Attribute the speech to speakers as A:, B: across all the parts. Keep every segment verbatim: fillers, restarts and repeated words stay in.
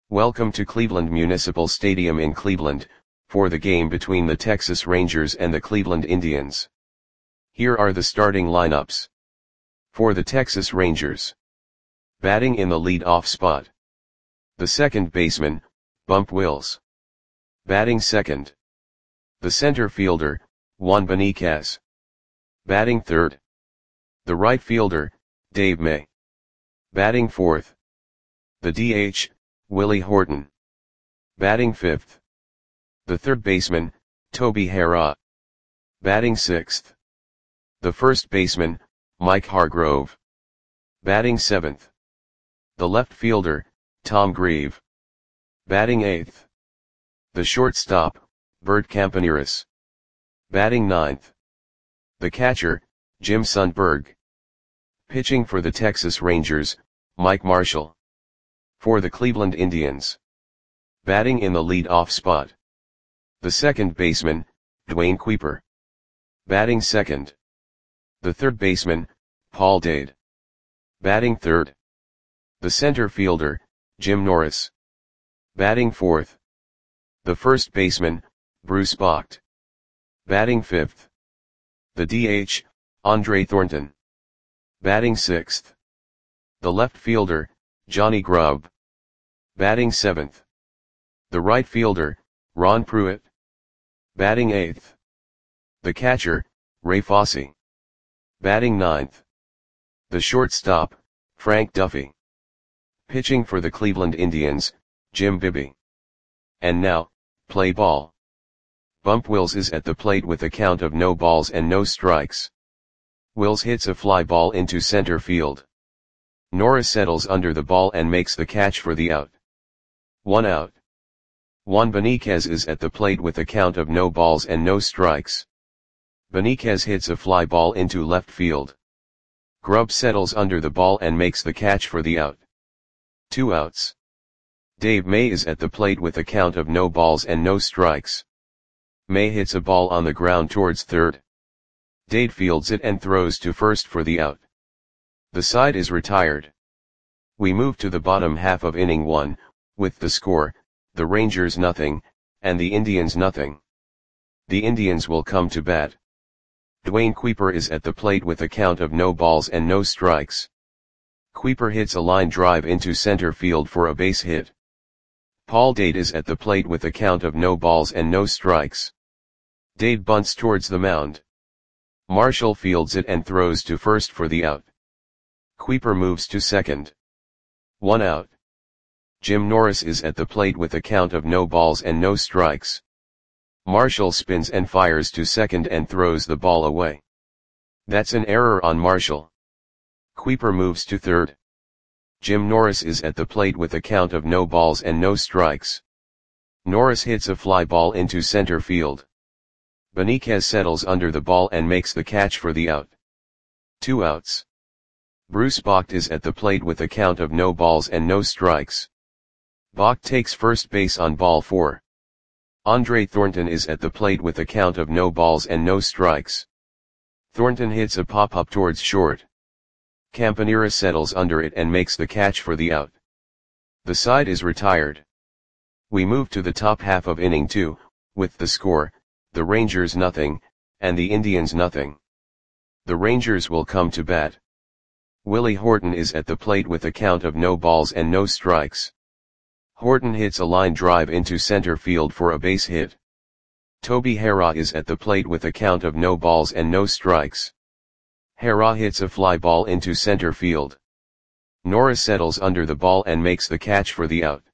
A: Welcome to Cleveland Municipal Stadium in Cleveland, for the game between the Texas Rangers and the Cleveland Indians. Here are the starting lineups. For the Texas Rangers. Batting in the lead-off spot. The second baseman, Bump Wills. Batting second. The center fielder, Juan Beniquez. Batting third. The right fielder, Dave May. Batting fourth. The D H, Willie Horton. Batting fifth. The third baseman, Toby Harrah. Batting sixth. The first baseman, Mike Hargrove. Batting seventh. The left fielder, Tom Grieve. Batting eighth. The shortstop, Bert Campaneris. Batting ninth. The catcher, Jim Sundberg. Pitching for the Texas Rangers, Mike Marshall. For the Cleveland Indians. Batting in the lead-off spot. The second baseman, Dwayne Kuiper. Batting second. The third baseman, Paul Dade. Batting third. The center fielder, Jim Norris. Batting fourth. The first baseman, Bruce Bocht. Batting fifth. The D H, Andre Thornton. Batting sixth. The left fielder, Johnny Grubb. Batting seventh. The right fielder, Ron Pruitt. Batting eighth. The catcher, Ray Fosse. Batting ninth. The shortstop, Frank Duffy. Pitching for the Cleveland Indians, Jim Bibby. And now, play ball. Bump Wills is at the plate with a count of no balls and no strikes. Wills hits a fly ball into center field. Norris settles under the ball and makes the catch for the out. One out. Juan Beniquez is at the plate with a count of no balls and no strikes. Beniquez hits a fly ball into left field. Grubb settles under the ball and makes the catch for the out. Two outs. Dave May is at the plate with a count of no balls and no strikes. May hits a ball on the ground towards third. Dade fields it and throws to first for the out. The side is retired. We move to the bottom half of inning one, with the score, the Rangers nothing, and the Indians nothing. The Indians will come to bat. Dwayne Kuiper is at the plate with a count of no balls and no strikes. Kuiper hits a line drive into center field for a base hit. Paul Dade is at the plate with a count of no balls and no strikes. Dade bunts towards the mound. Marshall fields it and throws to first for the out. Kuiper moves to second. One out. Jim Norris is at the plate with a count of no balls and no strikes. Marshall spins and fires to second and throws the ball away. That's an error on Marshall. Kuiper moves to third. Jim Norris is at the plate with a count of no balls and no strikes. Norris hits a fly ball into center field. Beniquez settles under the ball and makes the catch for the out. Two outs. Bruce Bocht is at the plate with a count of no balls and no strikes. Bocht takes first base on ball four. Andre Thornton is at the plate with a count of no balls and no strikes. Thornton hits a pop-up towards short. Campaneris settles under it and makes the catch for the out. The side is retired. We move to the top half of inning two, with the score, the Rangers nothing, and the Indians nothing. The Rangers will come to bat. Willie Horton is at the plate with a count of no balls and no strikes. Horton hits a line drive into center field for a base hit. Toby Harrah is at the plate with a count of no balls and no strikes. Harrah hits a fly ball into center field. Norris settles under the ball and makes the catch for the out.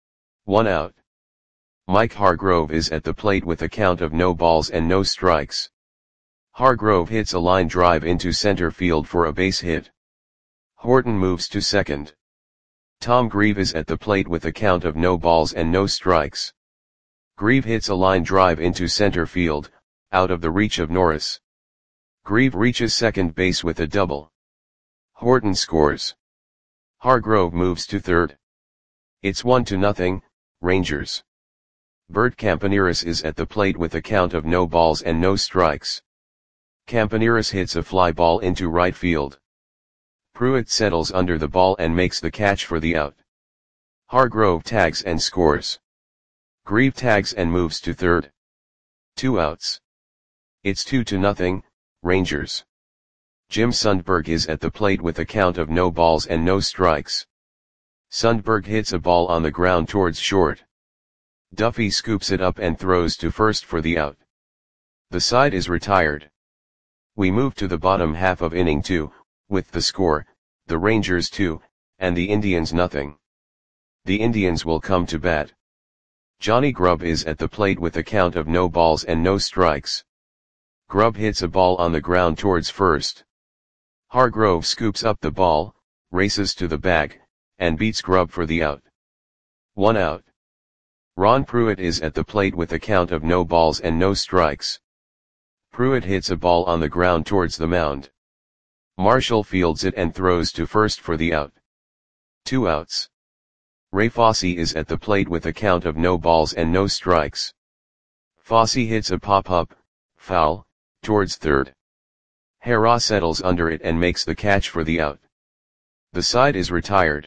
A: One out. Mike Hargrove is at the plate with a count of no balls and no strikes. Hargrove hits a line drive into center field for a base hit. Horton moves to second. Tom Grieve is at the plate with a count of no balls and no strikes. Grieve hits a line drive into center field, out of the reach of Norris. Grieve reaches second base with a double. Horton scores. Hargrove moves to third. It's one to nothing, Rangers. Bert Campaneris is at the plate with a count of no balls and no strikes. Campaneris hits a fly ball into right field. Pruitt settles under the ball and makes the catch for the out. Hargrove tags and scores. Grieve tags and moves to third. Two outs. It's two to nothing, Rangers. Jim Sundberg is at the plate with a count of no balls and no strikes. Sundberg hits a ball on the ground towards short. Duffy scoops it up and throws to first for the out. The side is retired. We move to the bottom half of inning two, with the score, the Rangers two, and the Indians nothing. The Indians will come to bat. Johnny Grubb is at the plate with a count of no balls and no strikes. Grubb hits a ball on the ground towards first. Hargrove scoops up the ball, races to the bag, and beats Grubb for the out. One out. Ron Pruitt is at the plate with a count of no balls and no strikes. Pruitt hits a ball on the ground towards the mound. Marshall fields it and throws to first for the out. Two outs. Ray Fosse is at the plate with a count of no balls and no strikes. Fosse hits a pop-up, foul, towards third. Hera settles under it and makes the catch for the out. The side is retired.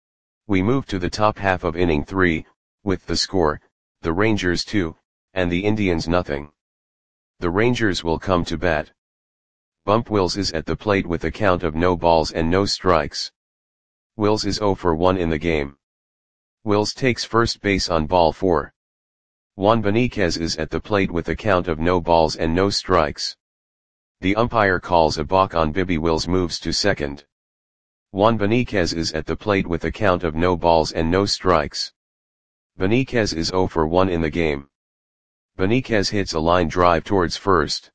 A: We move to the top half of inning three, with the score, the Rangers two, and the Indians nothing. The Rangers will come to bat. Bump Wills is at the plate with a count of no balls and no strikes. Wills is oh for one in the game. Wills takes first base on ball four. Juan Beniquez is at the plate with a count of no balls and no strikes. The umpire calls a balk on Bibby. Wills moves to second. Juan Beniquez is at the plate with a count of no balls and no strikes. Beniquez is oh for one in the game. Beniquez hits a line drive towards first.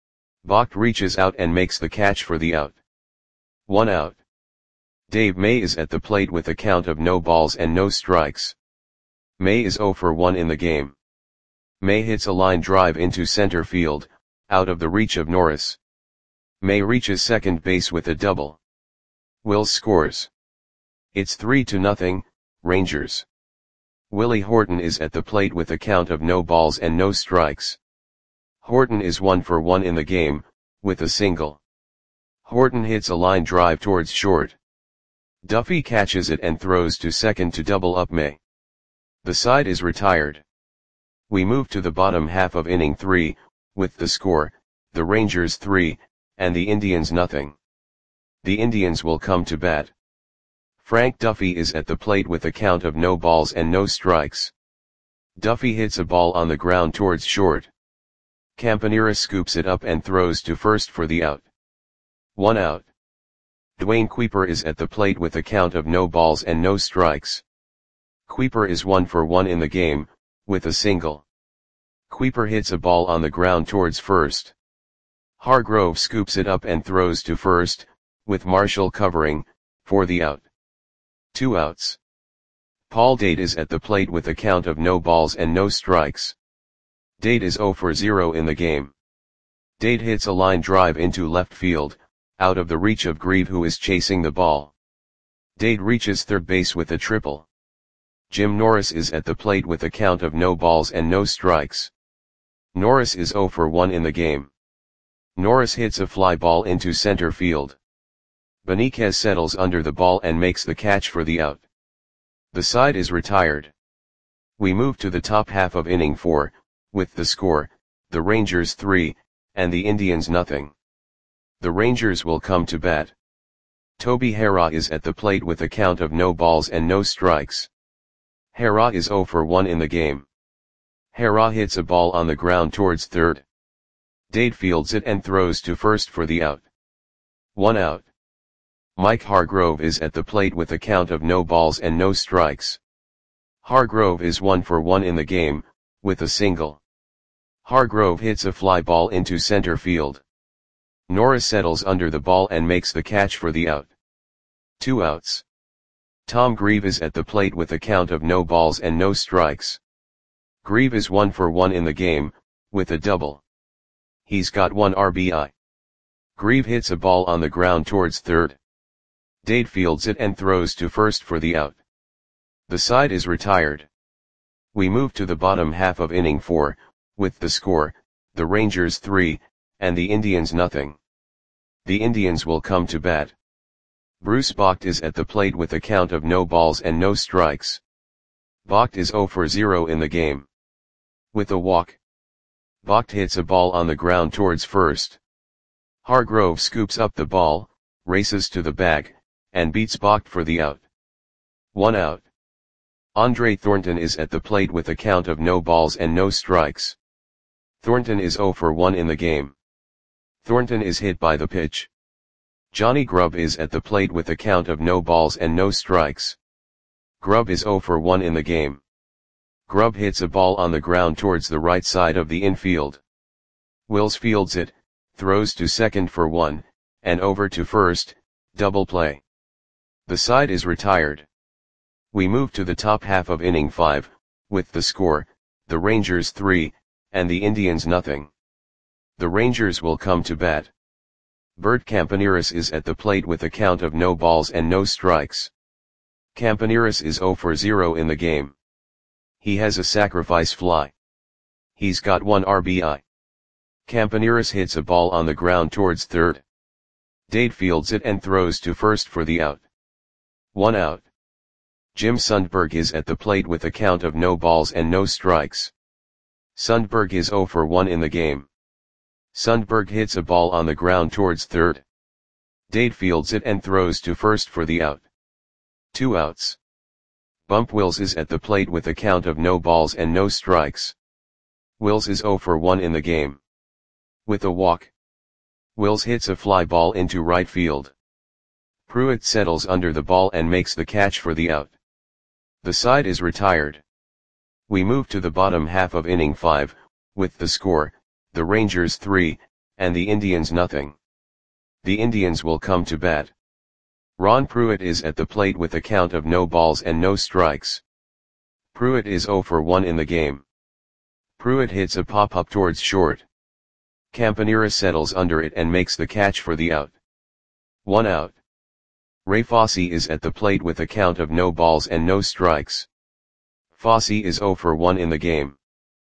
A: Balk reaches out and makes the catch for the out. One out. Dave May is at the plate with a count of no balls and no strikes. May is oh for one in the game. May hits a line drive into center field, out of the reach of Norris. May reaches second base with a double. Wills scores. It's three to nothing, Rangers. Willie Horton is at the plate with a count of no balls and no strikes. Horton is one for one in the game, with a single. Horton hits a line drive towards short. Duffy catches it and throws to second to double up May. The side is retired. We move to the bottom half of inning three, with the score, the Rangers three, and the Indians nothing. The Indians will come to bat. Frank Duffy is at the plate with a count of no balls and no strikes. Duffy hits a ball on the ground towards short. Campanera scoops it up and throws to first for the out. One out. Dwayne Kuiper is at the plate with a count of no balls and no strikes. Kuiper is one for one in the game, with a single. Kuiper hits a ball on the ground towards first. Hargrove scoops it up and throws to first, with Marshall covering, for the out. Two outs. Paul Date is at the plate with a count of no balls and no strikes. Date is oh for zero in the game. Date hits a line drive into left field, out of the reach of Grieve, who is chasing the ball. Date reaches third base with a triple. Jim Norris is at the plate with a count of no balls and no strikes. Norris is oh for one in the game. Norris hits a fly ball into center field. Beniquez settles under the ball and makes the catch for the out. The side is retired. We move to the top half of inning four, with the score, the Rangers three, and the Indians nothing. The Rangers will come to bat. Toby Hera is at the plate with a count of no balls and no strikes. Hera is oh for one in the game. Hera hits a ball on the ground towards third. Date fields it and throws to first for the out. One out. Mike Hargrove is at the plate with a count of no balls and no strikes. Hargrove is one for one in the game, with a single. Hargrove hits a fly ball into center field. Norris settles under the ball and makes the catch for the out. Two outs. Tom Grieve is at the plate with a count of no balls and no strikes. Grieve is one for one in the game, with a double. He's got one R B I. Grieve hits a ball on the ground towards third. Date fields it and throws to first for the out. The side is retired. We move to the bottom half of inning four, with the score, the Rangers three, and the Indians nothing. The Indians will come to bat. Bruce Bocht is at the plate with a count of no balls and no strikes. Vogt is zero for zero in the game. With a walk, Vogt hits a ball on the ground towards first. Hargrove scoops up the ball, races to the bag, and beats Vogt for the out. One out. Andre Thornton is at the plate with a count of no balls and no strikes. Thornton is zero for one in the game. Thornton is hit by the pitch. Johnny Grubb is at the plate with a count of no balls and no strikes. Grubb is zero for one in the game. Grubb hits a ball on the ground towards the right side of the infield. Wills fields it, throws to second for one, and over to first, double play. The side is retired. We move to the top half of inning five, with the score, the Rangers three, and the Indians nothing. The Rangers will come to bat. Bert Campaneris is at the plate with a count of no balls and no strikes. Campaneris is zero for zero in the game. He has a sacrifice fly. He's got one R B I. Campaneris hits a ball on the ground towards third. Dade fields it and throws to first for the out. One out. Jim Sundberg is at the plate with a count of no balls and no strikes. Sundberg is zero for one in the game. Sundberg hits a ball on the ground towards third. Dade fields it and throws to first for the out. Two outs. Bump Wills is at the plate with a count of no balls and no strikes. Wills is zero for one in the game. With a walk, Wills hits a fly ball into right field. Pruitt settles under the ball and makes the catch for the out. The side is retired. We move to the bottom half of inning five, with the score, the Rangers three, and the Indians nothing. The Indians will come to bat. Ron Pruitt is at the plate with a count of no balls and no strikes. Pruitt is zero for one in the game. Pruitt hits a pop-up towards short. Campaneris settles under it and makes the catch for the out. One out. Ray Fosse is at the plate with a count of no balls and no strikes. Fosse is zero for one in the game.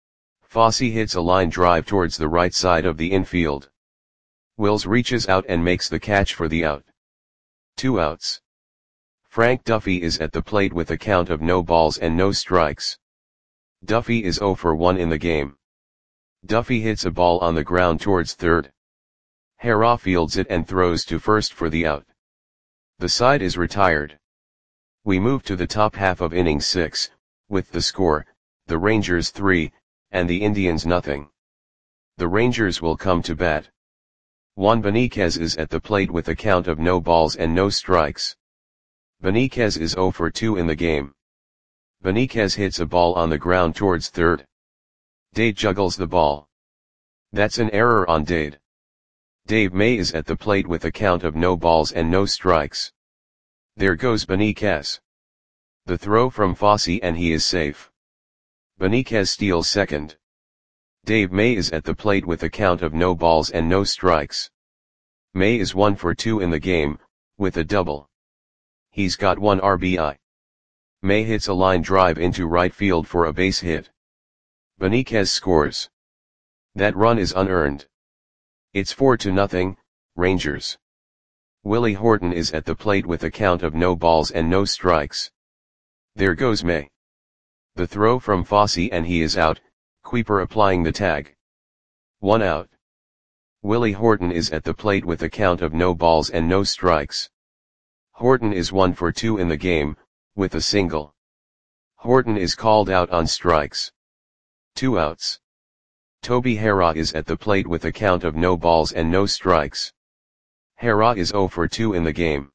A: Fosse hits a line drive towards the right side of the infield. Wills reaches out and makes the catch for the out. Two outs. Frank Duffy is at the plate with a count of no balls and no strikes. Duffy is zero for one in the game. Duffy hits a ball on the ground towards third. Hara fields it and throws to first for the out. The side is retired. We move to the top half of inning six, with the score, the Rangers three, and the Indians nothing. The Rangers will come to bat. Juan Beniquez is at the plate with a count of no balls and no strikes. Beniquez is zero for two in the game. Beniquez hits a ball on the ground towards third. Dade juggles the ball. That's an error on Dade. Dave May is at the plate with a count of no balls and no strikes. There goes Beniquez. The throw from Fosse and he is safe. Beniquez steals second. Dave May is at the plate with a count of no balls and no strikes. May is one for two in the game, with a double. He's got one R B I. May hits a line drive into right field for a base hit. Beniquez scores. That run is unearned. It's four to nothing, Rangers. Willie Horton is at the plate with a count of no balls and no strikes. There goes May. The throw from Fosse and he is out, Kuiper applying the tag. One out. Willie Horton is at the plate with a count of no balls and no strikes. Horton is one for two in the game, with a single. Horton is called out on strikes. Two outs. Toby Hara is at the plate with a count of no balls and no strikes. Hara is zero for two in the game.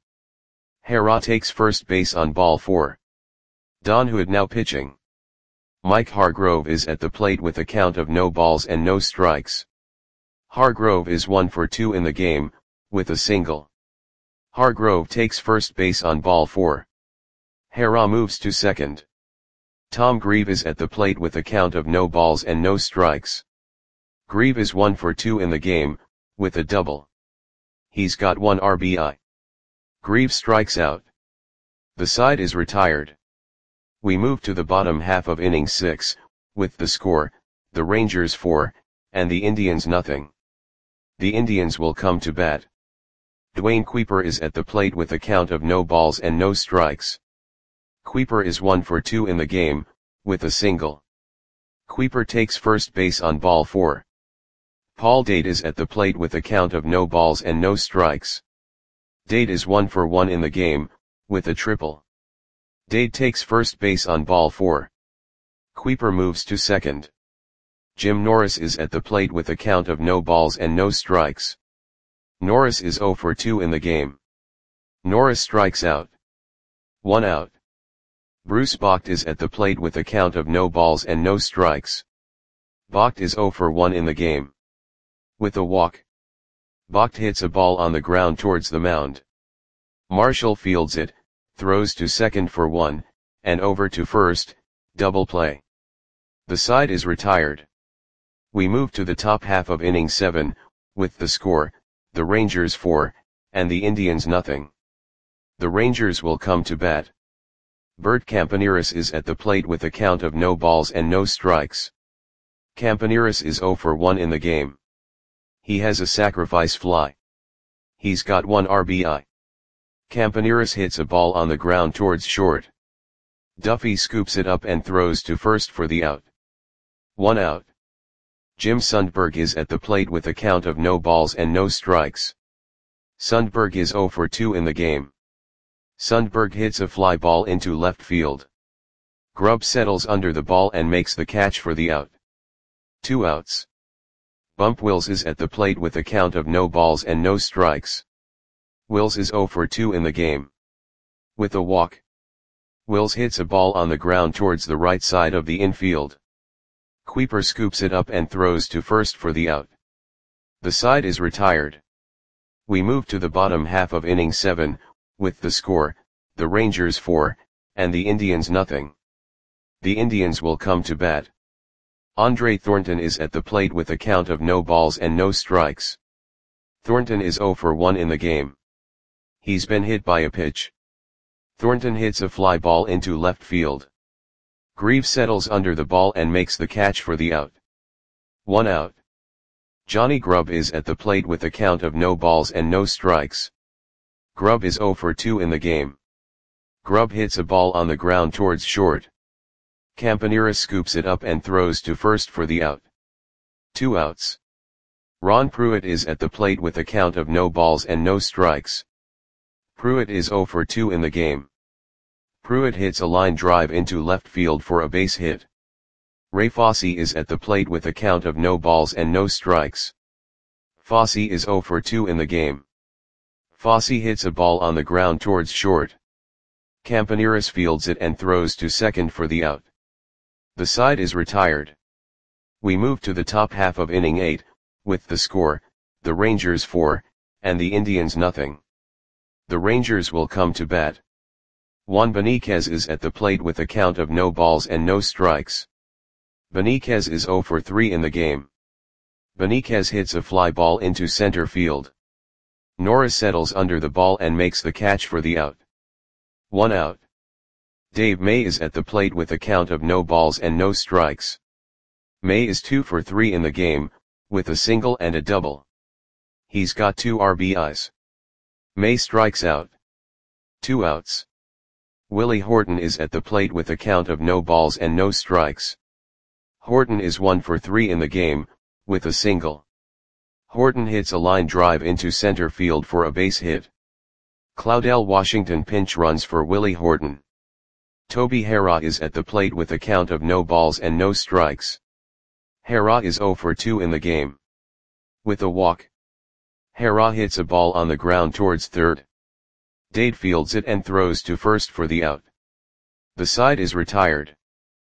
A: Hara takes first base on ball four. Don Hood now pitching. Mike Hargrove is at the plate with a count of no balls and no strikes. Hargrove is one for two in the game, with a single. Hargrove takes first base on ball four. Hara moves to second. Tom Grieve is at the plate with a count of no balls and no strikes. Grieve is one for two in the game, with a double. He's got one R B I. Grieve strikes out. The side is retired. We move to the bottom half of inning six, with the score, the Rangers four, and the Indians nothing. The Indians will come to bat. Dwayne Kuiper is at the plate with a count of no balls and no strikes. Kuiper is one for two in the game, with a single. Kuiper takes first base on ball four. Paul Dade is at the plate with a count of no balls and no strikes. Dade is one for one in the game, with a triple. Dade takes first base on ball four. Kuiper moves to second. Jim Norris is at the plate with a count of no balls and no strikes. Norris is zero for two in the game. Norris strikes out. One out. Bruce Bocht is at the plate with a count of no balls and no strikes. Bocht is zero for one in the game. With a walk. Bocht hits a ball on the ground towards the mound. Marshall fields it, throws to second for one, and over to first, double play. The side is retired. We move to the top half of inning seven, with the score, the Rangers four, and the Indians nothing. The Rangers will come to bat. Bert Campaneris is at the plate with a count of no balls and no strikes. Campaneris is zero for one in the game. He has a sacrifice fly. He's got one R B I. Campaneris hits a ball on the ground towards short. Duffy scoops it up and throws to first for the out. One out. Jim Sundberg is at the plate with a count of no balls and no strikes. Sundberg is zero for two in the game. Sundberg hits a fly ball into left field. Grubb settles under the ball and makes the catch for the out. Two outs. Bump Wills is at the plate with a count of no balls and no strikes. Wills is zero for two in the game. With a walk. Wills hits a ball on the ground towards the right side of the infield. Kuiper scoops it up and throws to first for the out. The side is retired. We move to the bottom half of inning seven, with the score, the Rangers four, and the Indians nothing. The Indians will come to bat. Andre Thornton is at the plate with a count of no balls and no strikes. Thornton is zero for one in the game. He's been hit by a pitch. Thornton hits a fly ball into left field. Greaves settles under the ball and makes the catch for the out. One out. Johnny Grubb is at the plate with a count of no balls and no strikes. Grubb is zero for two in the game. Grubb hits a ball on the ground towards short. Campaneris scoops it up and throws to first for the out. Two outs. Ron Pruitt is at the plate with a count of no balls and no strikes. Pruitt is zero for two in the game. Pruitt hits a line drive into left field for a base hit. Ray Fosse is at the plate with a count of no balls and no strikes. Fosse is zero for two in the game. Fosse hits a ball on the ground towards short. Campaneris fields it and throws to second for the out. The side is retired. We move to the top half of inning eight, with the score, the Rangers four, and the Indians nothing. The Rangers will come to bat. Juan Beniquez is at the plate with a count of no balls and no strikes. Beniquez is zero for three in the game. Beniquez hits a fly ball into center field. Norris settles under the ball and makes the catch for the out. One out. Dave May is at the plate with a count of no balls and no strikes. May is two for three in the game, with a single and a double. He's got two R B Is. May strikes out. Two outs. Willie Horton is at the plate with a count of no balls and no strikes. Horton is one for three in the game, with a single. Horton hits a line drive into center field for a base hit. Claudell Washington pinch runs for Willie Horton. Toby Harrah is at the plate with a count of no balls and no strikes. Harrah is zero for two in the game. With a walk. Harrah hits a ball on the ground towards third. Dade fields it and throws to first for the out. The side is retired.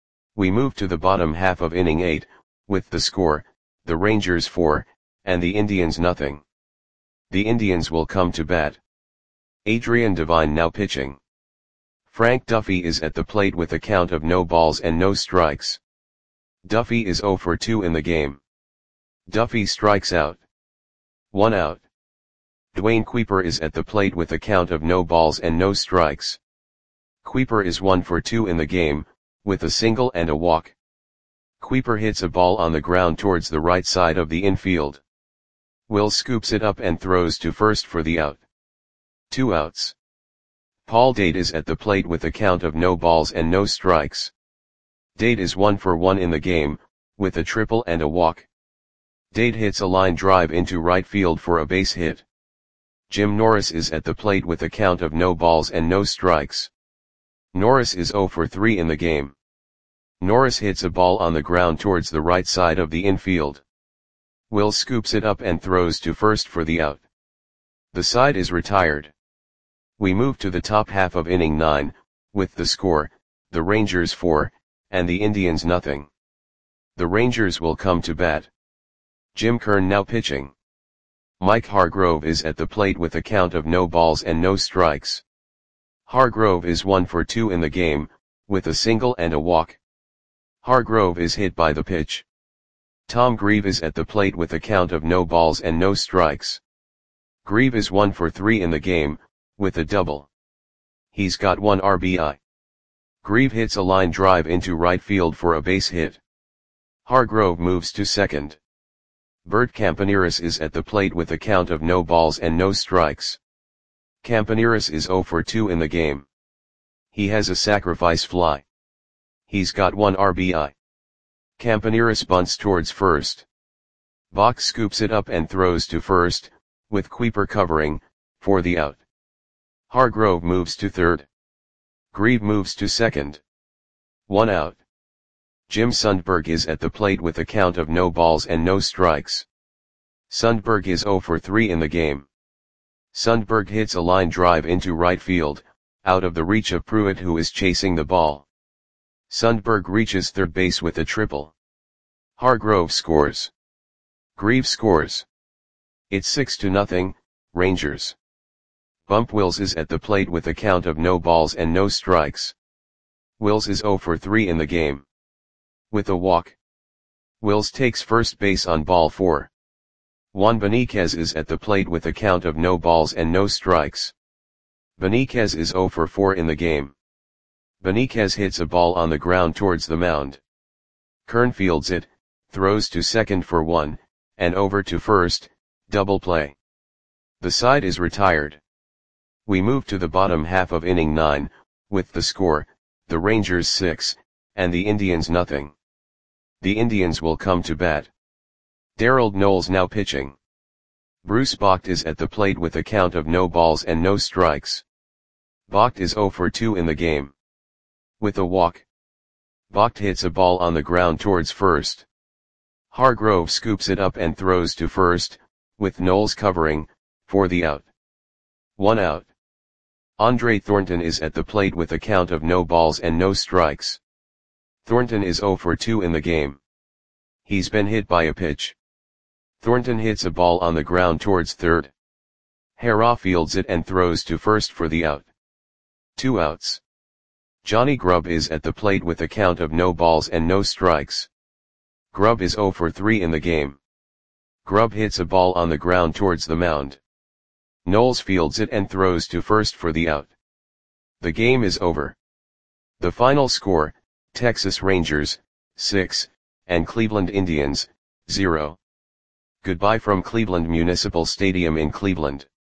A: We move to the bottom half of inning eight, with the score, the Rangers four, and the Indians nothing. The Indians will come to bat. Adrian Devine now pitching. Frank Duffy is at the plate with a count of no balls and no strikes. Duffy is zero for two in the game. Duffy strikes out. One out. Dwayne Kuiper is at the plate with a count of no balls and no strikes. Kuiper is one for two in the game, with a single and a walk. Kuiper hits a ball on the ground towards the right side of the infield. Will scoops it up and throws to first for the out. Two outs. Paul Dade is at the plate with a count of no balls and no strikes. Dade is one for one in the game, with a triple and a walk. Dade hits a line drive into right field for a base hit. Jim Norris is at the plate with a count of no balls and no strikes. Norris is zero for three in the game. Norris hits a ball on the ground towards the right side of the infield. Wills scoops it up and throws to first for the out. The side is retired. We move to the top half of inning nine, with the score, the Rangers four, and the Indians nothing. The Rangers will come to bat. Jim Kern now pitching. Mike Hargrove is at the plate with a count of no balls and no strikes. Hargrove is one for two in the game, with a single and a walk. Hargrove is hit by the pitch. Tom Grieve is at the plate with a count of no balls and no strikes. Grieve is one for three in the game, with a double. He's got one R B I. Grieve hits a line drive into right field for a base hit. Hargrove moves to second. Bert Campaneris is at the plate with a count of no balls and no strikes. Campaneris is zero for two in the game. He has a sacrifice fly. He's got one R B I. Campaneris bunts towards first. Bach scoops it up and throws to first, with Kuiper covering, for the out. Hargrove moves to third. Grieve moves to second. One out. Jim Sundberg is at the plate with a count of no balls and no strikes. Sundberg is zero for three in the game. Sundberg hits a line drive into right field, out of the reach of Pruitt who is chasing the ball. Sundberg reaches third base with a triple. Hargrove scores. Grieve scores. It's six to nothing, Rangers. Bump Wills is at the plate with a count of no balls and no strikes. Wills is zero for three in the game. With a walk. Wills takes first base on ball four. Juan Beniquez is at the plate with a count of no balls and no strikes. Beniquez is zero for four in the game. Beniquez hits a ball on the ground towards the mound. Kern fields it, throws to second for one, and over to first, double play. The side is retired. We move to the bottom half of inning nine, with the score, the Rangers six, and the Indians nothing. The Indians will come to bat. Darrell Knowles now pitching. Bruce Bocht is at the plate with a count of no balls and no strikes. Bocht is zero for two in the game. With a walk. Bocht hits a ball on the ground towards first. Hargrove scoops it up and throws to first, with Knowles covering, for the out. One out. Andre Thornton is at the plate with a count of no balls and no strikes. Thornton is zero for two in the game. He's been hit by a pitch. Thornton hits a ball on the ground towards third. Harrah fields it and throws to first for the out. Two outs. Johnny Grubb is at the plate with a count of no balls and no strikes. Grubb is zero for three in the game. Grubb hits a ball on the ground towards the mound. Knowles fields it and throws to first for the out. The game is over. The final score, Texas Rangers, six, and Cleveland Indians, zero. Goodbye from Cleveland Municipal Stadium in Cleveland.